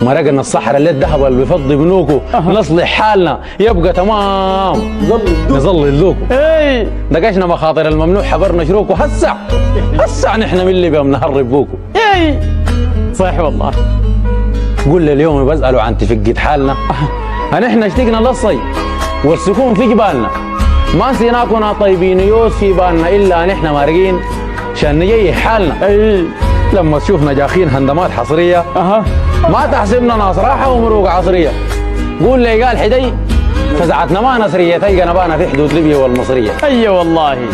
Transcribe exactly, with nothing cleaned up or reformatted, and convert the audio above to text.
مرقنا الصحراء اللي الذهب اللي بيفضي بنوكو نصلح حالنا يبقى تمام. نظل الذوكو اي دقشنا مخاطر الممنوع حبرنا شروكو هسع هسع نحن من اللي بيهم نهرب بوكو. اي صح والله. قول لي اليوم بسألوا عن تفقد حالنا نحن اشتقنا للصي والسكون في جبالنا ما نسيناكنا طيبين يوس في بالنا الا نحن مارقين عشان نجي حالنا. اي لما تشوفنا جاخين هندمات حصريه اها ما تحسبنا ناس راحه ومروق عصريه. قول لي قال حدي فزعتنا ما نصريه تلقى نبانا في حدود ليبيا والمصريه. اي والله.